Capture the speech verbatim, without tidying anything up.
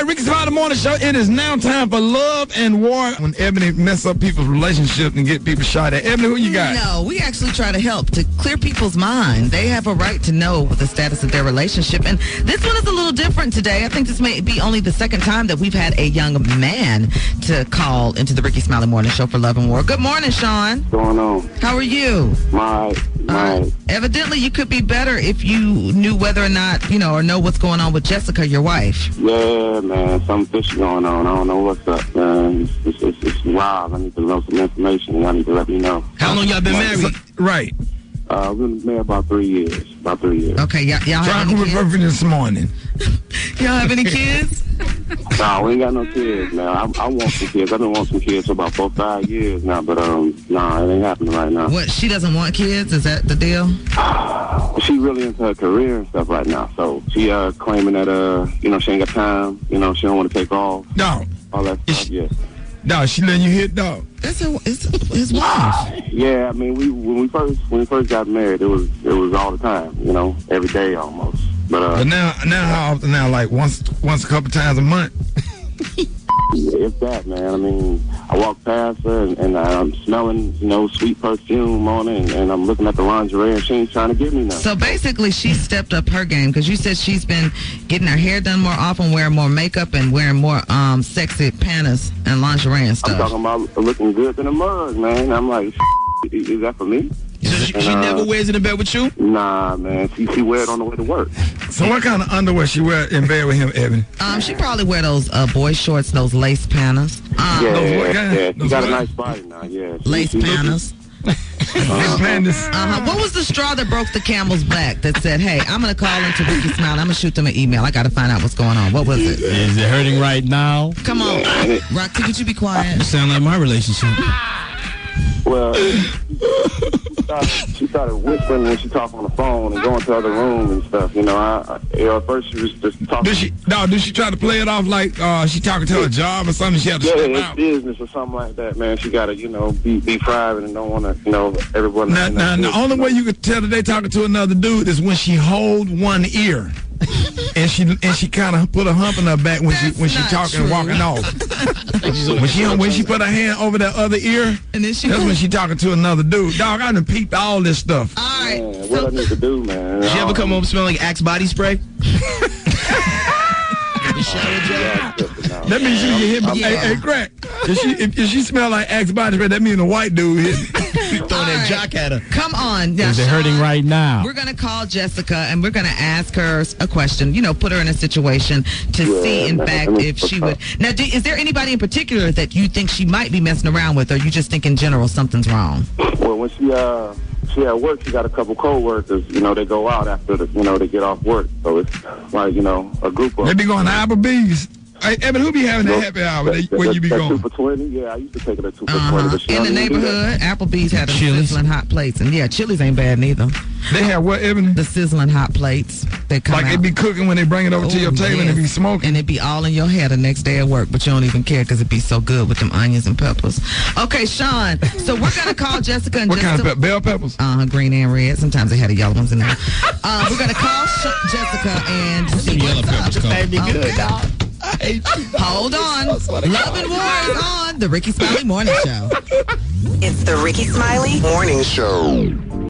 right, Ricky Smiley Morning Show. It is now time for Love and War. When Ebony mess up people's relationships and get people shot at. Ebony, who you got? No, we actually try to help to clear people's mind. They have a right to know the status of their relationship. And this one is a little different today. I think this may be only the second time that we've had a young man to call into the Ricky Smiley Morning Show for Love and War. Good morning, Sean. What's going on? How are you? My, my. Uh, evidently, you could be better if you knew whether or not, you know, or know what's going on with Jessica, your wife. Yeah, man, something fishy going on. I don't know what's up, man. It's, it's, it's, it's wild. I need to know some information. Y'all need to let me know. How long y'all been married? Right. Uh, we've been married about three years. About three years. Okay, y'all, y'all have any kids? this morning. Y'all have any kids? No, we ain't got no kids, man. I, I want some kids. I've been wanting some kids for about four, five years now, but um, nah, it ain't happening right now. What, she doesn't want kids? Is that the deal? She really into her career and stuff right now, so she uh claiming that uh, you know, she ain't got time. You know, she don't want to take off. No. All that stuff, she, yeah. No, she letting you hit, dog. That's her, it's his wife. Yeah, I mean, we when we first when we first got married, it was it was all the time, you know, every day almost. But, uh, but now, now how often now? Like once, once a couple times a month. Yeah, it's that, man. I mean, I walk past her and, and I'm smelling, you know, sweet perfume on it, and, and I'm looking at the lingerie, and she ain't trying to get me now. So basically, she stepped up her game because you said she's been getting her hair done more often, wearing more makeup, and wearing more um sexy panties and lingerie and stuff. I'm talking about looking good in the mug, man. I'm like, is that for me? So she, and, she uh, never wears it in bed with you? Nah, man. She, she wear it on the way to work. So what kind of underwear she wear in bed with him, Evan? Um, she probably wear those uh, boy shorts, those lace panties. Um, yeah, those what kind? yeah. She Those got what? a nice body now, yeah. She, lace she panties. Uh, Uh-huh. What was the straw that broke the camel's back that said, hey, I'm going to call into Ricky Smiley. I'm going to shoot them an email. I got to find out what's going on. What was it? Is it hurting right now? Come on. Roxy, could you be quiet? You sound like my relationship. Well, she started, she started whispering when she talked on the phone and going to other rooms and stuff. You know, I, I you know, at first she was just talking. Did she? No, did she try to play it off like uh, she talking to her job or something? She had to yeah, step it's out. business or something like that, man. She got to, you know, be be private and don't want to, you know, everyone. Now, now the only way you could tell that they talking to another dude is when she hold one ear. and she and she kind of put a hump in her back when That's she when she not talking true. and walking off. when she when she put her hand over that other ear, and then she that's when she talking to another dude. Dog, I done peeped all this stuff. All right. Man, what I need to do, man? Did you ever come home smelling like Axe body spray? That means you get hit by Yeah. hey, hey, crack. If she if, if she smell like Axe body spray, that means a white dude hit. You throwing that right. jock at her. Come on. Now, Is it Sean, hurting right now? We're going to call Jessica, and we're going to ask her a question, you know, put her in a situation to Yeah, see, in man, fact, I mean, if she would. Now, do, is there anybody in particular that you think she might be messing around with, or you just think in general something's wrong? Well, when she uh she at work, she got a couple co-workers. You know, they go out after the, you know, they get off work. So it's like, you know, a group of. They be going to Applebee's. Hey, Evan, who be having that Well, happy hour that- that, where that- you be that going? two for twenty? Yeah, I used to take it at two for Uh-huh. twenty. But she In the don't even do that. neighborhood, Applebee's had them Chili's. sizzling hot plates. And yeah, Chili's ain't bad neither. They have what, Evan? The sizzling hot plates. They come Like out. they be cooking when they bring it over to Oh, your table and they yes. be smoking. And it be all in your hair the next day at work, but you don't even care because it be so good with them onions and peppers. Okay, Sean, so we're going to call Jessica and What just kind of pep? Bell peppers? Uh, green and red. Sometimes they had the yellow ones in there. Uh, we're going to call Sh- Jessica and see Yellow what's peppers up. come. Be good, dog. Hold on. Love and War is on the Ricky Smiley Morning Show. It's the Ricky Smiley Morning Show.